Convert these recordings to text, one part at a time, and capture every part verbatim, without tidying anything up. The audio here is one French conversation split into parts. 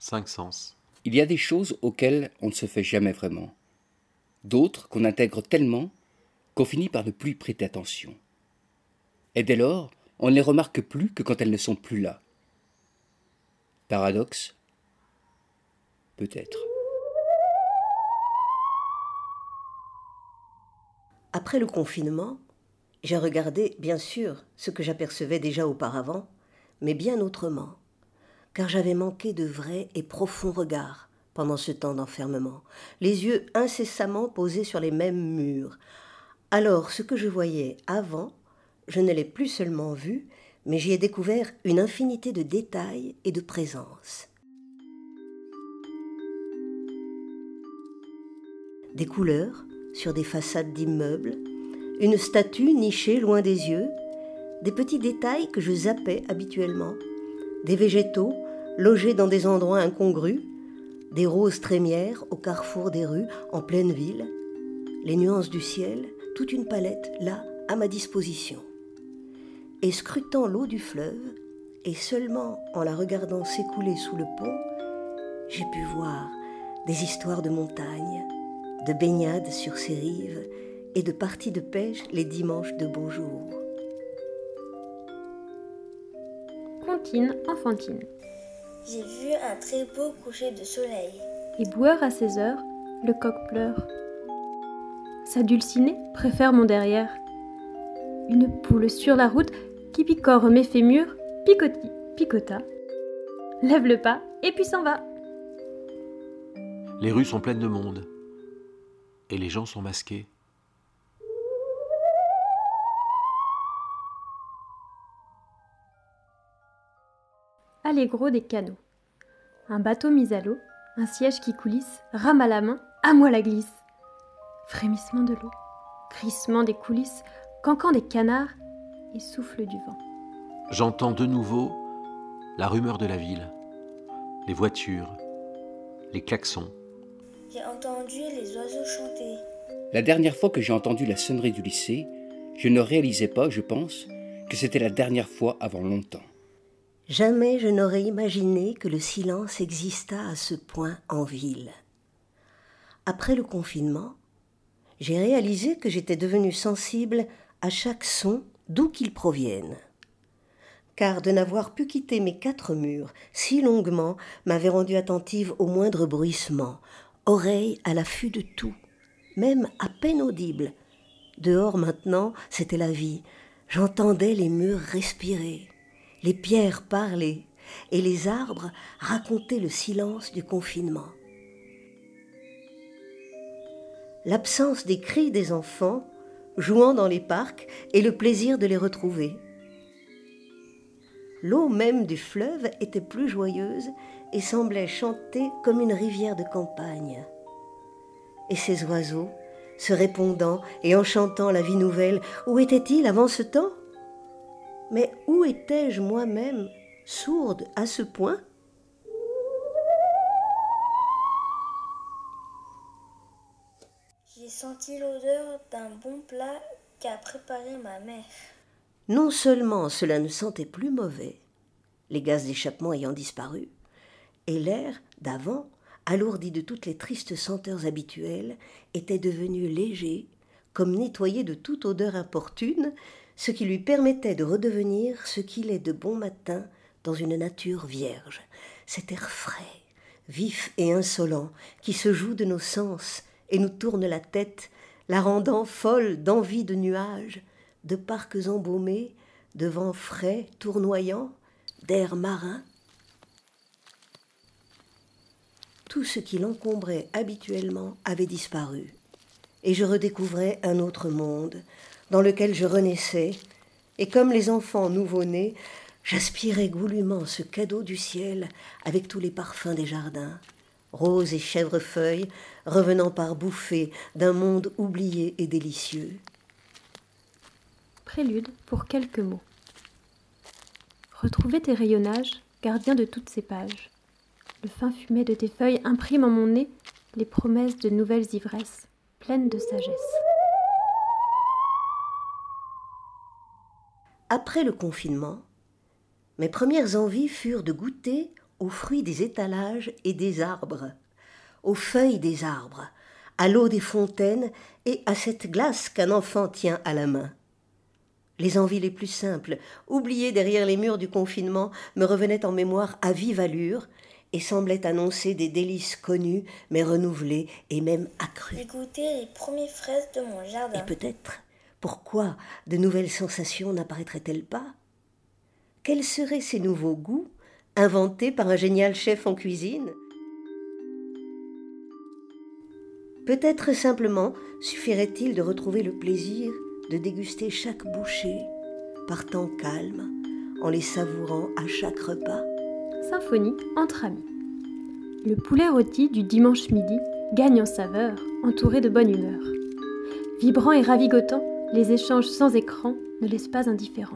Cinq sens. Il y a des choses auxquelles on ne se fait jamais vraiment. D'autres qu'on intègre tellement qu'on finit par ne plus y prêter attention. Et dès lors, on ne les remarque plus que quand elles ne sont plus là. Paradoxe ? Peut-être. Après le confinement, j'ai regardé, bien sûr, ce que j'apercevais déjà auparavant, mais bien autrement, car j'avais manqué de vrai et profond regard pendant ce temps d'enfermement, les yeux incessamment posés sur les mêmes murs. Alors, ce que je voyais avant, je ne l'ai plus seulement vu, mais j'y ai découvert une infinité de détails et de présences. Des couleurs sur des façades d'immeubles, une statue nichée loin des yeux, des petits détails que je zappais habituellement, des végétaux logés dans des endroits incongrus, des roses trémières au carrefour des rues en pleine ville, les nuances du ciel, toute une palette là à ma disposition. Et scrutant l'eau du fleuve, et seulement en la regardant s'écouler sous le pont, j'ai pu voir des histoires de montagnes, de baignades sur ses rives et de parties de pêche les dimanches de beaux jours. Comptine enfantine. J'ai vu un très beau coucher de soleil. Éboueur à seize heures, le coq pleure. Sa dulcinée préfère mon derrière. Une poule sur la route qui picore mes fémurs, picoti, picota. Lève le pas et puis s'en va. Les rues sont pleines de monde. Et les gens sont masqués. Allegro des canaux. Un bateau mis à l'eau, un siège qui coulisse, rame à la main, à moi la glisse. Frémissement de l'eau, crissement des coulisses, cancan des canards et souffle du vent. J'entends de nouveau la rumeur de la ville, les voitures, les klaxons. J'ai entendu les oiseaux chanter. La dernière fois que j'ai entendu la sonnerie du lycée, je ne réalisais pas, je pense, que c'était la dernière fois avant longtemps. Jamais je n'aurais imaginé que le silence existât à ce point en ville. Après le confinement, j'ai réalisé que j'étais devenue sensible à chaque son d'où qu'il provienne. Car de n'avoir pu quitter mes quatre murs si longuement m'avait rendue attentive au moindre bruissement, oreille à l'affût de tout, même à peine audible. Dehors maintenant, c'était la vie. J'entendais les murs respirer, les pierres parler et les arbres raconter le silence du confinement. L'absence des cris des enfants jouant dans les parcs et le plaisir de les retrouver. L'eau même du fleuve était plus joyeuse et semblait chanter comme une rivière de campagne. Et ces oiseaux, se répondant et en chantant la vie nouvelle, où étaient-ils avant ce temps ? Mais où étais-je moi-même, sourde à ce point ? J'ai senti l'odeur d'un bon plat qu'a préparé ma mère. Non seulement cela ne sentait plus mauvais, les gaz d'échappement ayant disparu, et l'air d'avant, alourdi de toutes les tristes senteurs habituelles, était devenu léger, comme nettoyé de toute odeur importune, ce qui lui permettait de redevenir ce qu'il est de bon matin dans une nature vierge. Cet air frais, vif et insolent, qui se joue de nos sens et nous tourne la tête, la rendant folle d'envie de nuages, de parcs embaumés, de vents frais tournoyants, d'air marin. Tout ce qui l'encombrait habituellement avait disparu, et je redécouvrais un autre monde, dans lequel je renaissais, et comme les enfants nouveau-nés, j'aspirais goulûment ce cadeau du ciel avec tous les parfums des jardins, roses et chèvrefeuilles, revenant par bouffées d'un monde oublié et délicieux. Prélude pour quelques mots. Retrouver tes rayonnages, gardiens de toutes ces pages. Le fin fumet de tes feuilles imprime en mon nez les promesses de nouvelles ivresses, pleines de sagesse. Après le confinement, mes premières envies furent de goûter aux fruits des étalages et des arbres, aux feuilles des arbres, à l'eau des fontaines et à cette glace qu'un enfant tient à la main. Les envies les plus simples, oubliées derrière les murs du confinement, me revenaient en mémoire à vive allure et semblaient annoncer des délices connues, mais renouvelées et même accrues. J'ai goûté les premières fraises de mon jardin. Et peut-être, pourquoi de nouvelles sensations n'apparaîtraient-elles pas? Quels seraient ces nouveaux goûts, inventés par un génial chef en cuisine? Peut-être simplement suffirait-il de retrouver le plaisir de déguster chaque bouchée, par temps calme, en les savourant à chaque repas. Symphonie entre amis. Le poulet rôti du dimanche midi gagne en saveur, entouré de bonne humeur. Vibrant et ravigotant, les échanges sans écran ne laissent pas indifférents.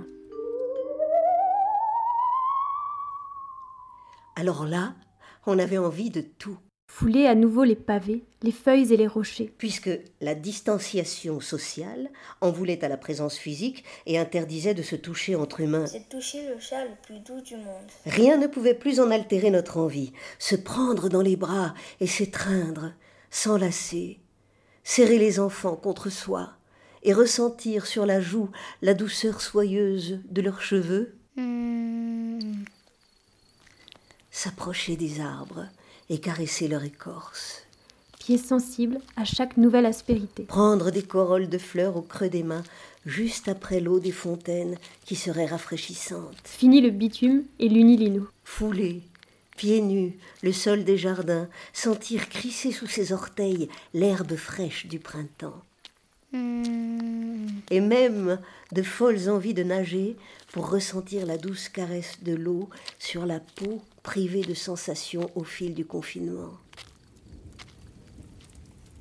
Alors là, on avait envie de tout. Fouler à nouveau les pavés, les feuilles et les rochers. Puisque la distanciation sociale en voulait à la présence physique et interdisait de se toucher entre humains. C'est toucher le chat le plus doux du monde. Rien ne pouvait plus en altérer notre envie. Se prendre dans les bras et s'étreindre, s'enlacer, serrer les enfants contre soi et ressentir sur la joue la douceur soyeuse de leurs cheveux. Mmh. S'approcher des arbres et caresser leur écorce. Pieds sensibles à chaque nouvelle aspérité. Prendre des corolles de fleurs au creux des mains, juste après l'eau des fontaines qui serait rafraîchissante. Fini le bitume et l'unilino. Fouler, pieds nus, le sol des jardins, sentir crisser sous ses orteils l'herbe fraîche du printemps. Mmh. Et même de folles envies de nager pour ressentir la douce caresse de l'eau sur la peau privée de sensations au fil du confinement.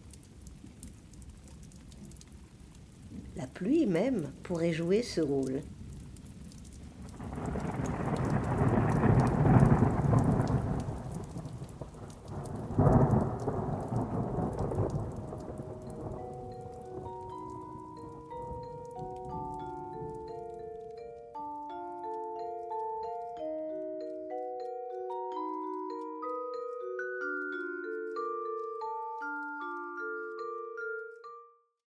La pluie même pourrait jouer ce rôle.